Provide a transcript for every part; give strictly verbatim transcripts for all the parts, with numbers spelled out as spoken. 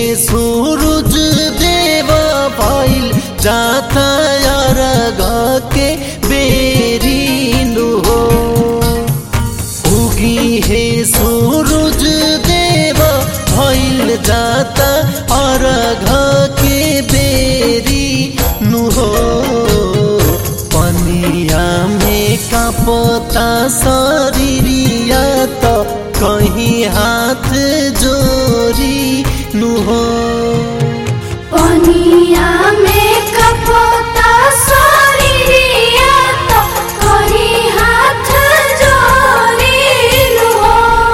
सूरज देव भइल जाता अर्घ के बेरी नु हो। उगी हे सूरज देव भइल जाता अर्घ के बेरी नु हो। पनिया में कांपता शरीरिया तो कहीं हाथ जोरी नु हो। पनिया में कांपता शरीरिया तो कहीं हाथ जोरी नु हो।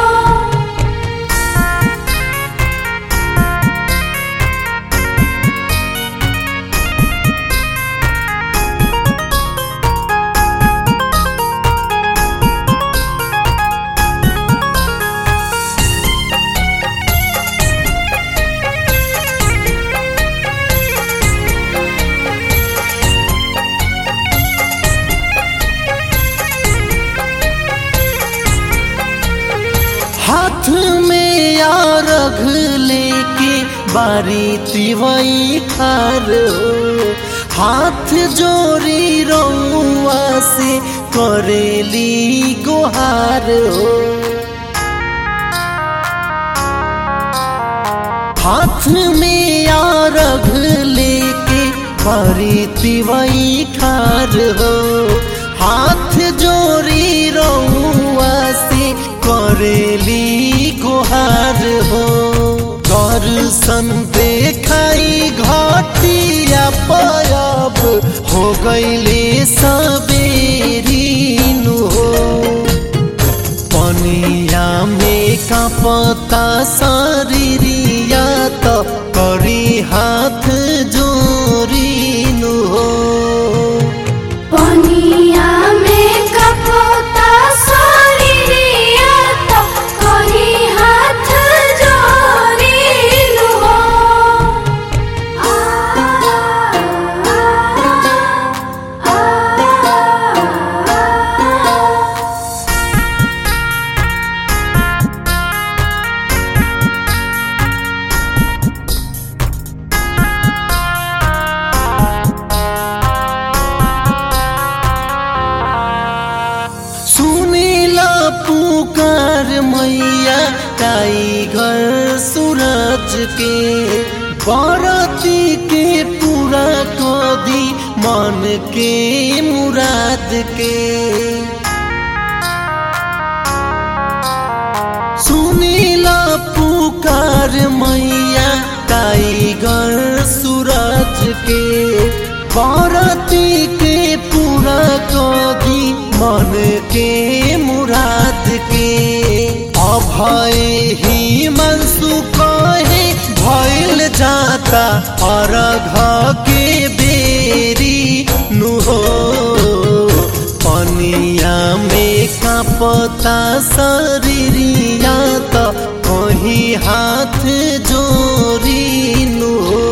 हाथ में अर्घ लेके बारी तिवई खार हो। हाथ जोड़ी रउआ से करेली गोहार हो। हाथ में अर्घ लेके बारी तिवई खार हो। हाथ जोड़ी रउआ से करेली गोहार हो। दर्शन देखाई घाटिया पायब हो गईले सबेरी नु हो। पनिया में कांपता शरीरिया तो करी हाथ जोरी नु हो। पनिया में कांपता शरीरिया तो कहीं हाथ जोरी नु हो। आ, आ, आ, सुनीला पुकार मैया टाइगर सूरज के। बरती के पूरा कदी मन के मुराद के। सुनीला पुकार मैया टाइगर सूरज के। बरती के पूरा कदी मन के मुराद के। अभय ही मनसु कहे भइल जाता अर्घ के बेरी नु हो। पनिया में कांपता शरीरिया तो कहीं हाथ जोरी नु हो।